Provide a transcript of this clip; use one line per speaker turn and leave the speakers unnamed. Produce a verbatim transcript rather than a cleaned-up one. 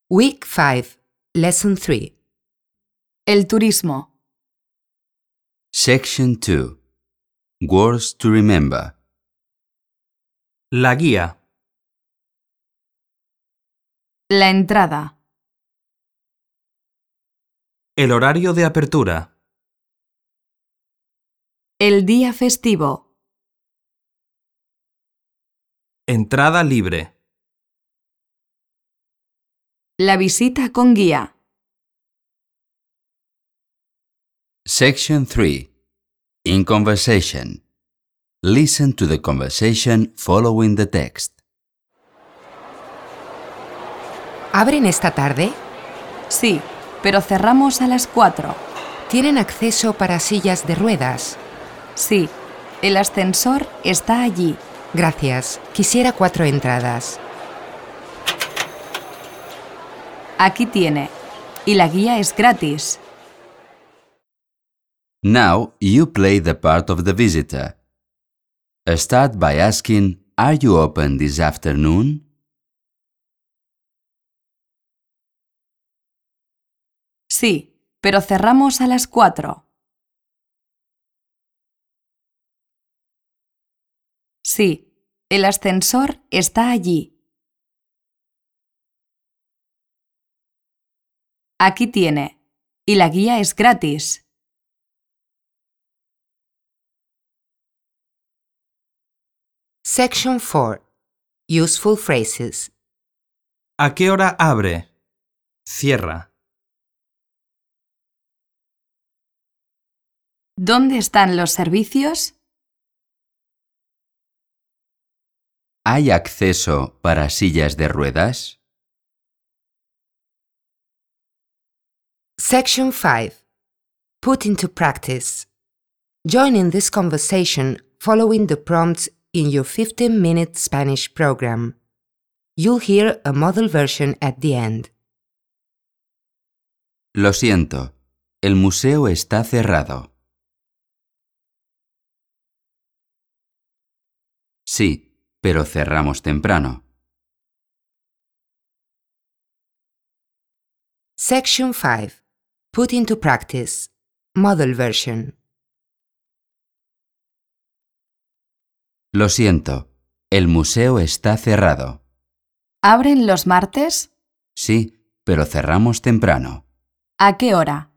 Week five, Lesson three.
El turismo.
Section two. Words to remember.
La guía.
La entrada.
El horario de apertura.
El día festivo.
Entrada libre.
La visita con guía.
Section three. In conversation. Listen to the conversation following the text.
¿Abren esta tarde?
Sí, pero cerramos a las cuatro.
¿Tienen acceso para sillas de ruedas?
Sí, el ascensor está allí.
Gracias. Quisiera cuatro entradas.
Aquí tiene. Y la guía es gratis.
Now you play the part of the visitor. Start by asking, "Are you open this afternoon?"
Sí, pero cerramos a las cuatro. Sí, el ascensor está allí. Aquí tiene. Y la guía es gratis.
Section four. Useful phrases.
¿A qué hora abre? Cierra.
¿Dónde están los servicios?
¿Hay acceso para sillas de ruedas?
Section five. Put into practice. Join in this conversation following the prompts in your fifteen minute Spanish program. You'll hear a model version at the end.
Lo siento, el museo está cerrado. Sí, pero cerramos temprano.
Section five. Put into practice. Model version.
Lo siento, el museo está cerrado.
¿Abren los martes?
Sí, pero cerramos temprano.
¿A qué hora?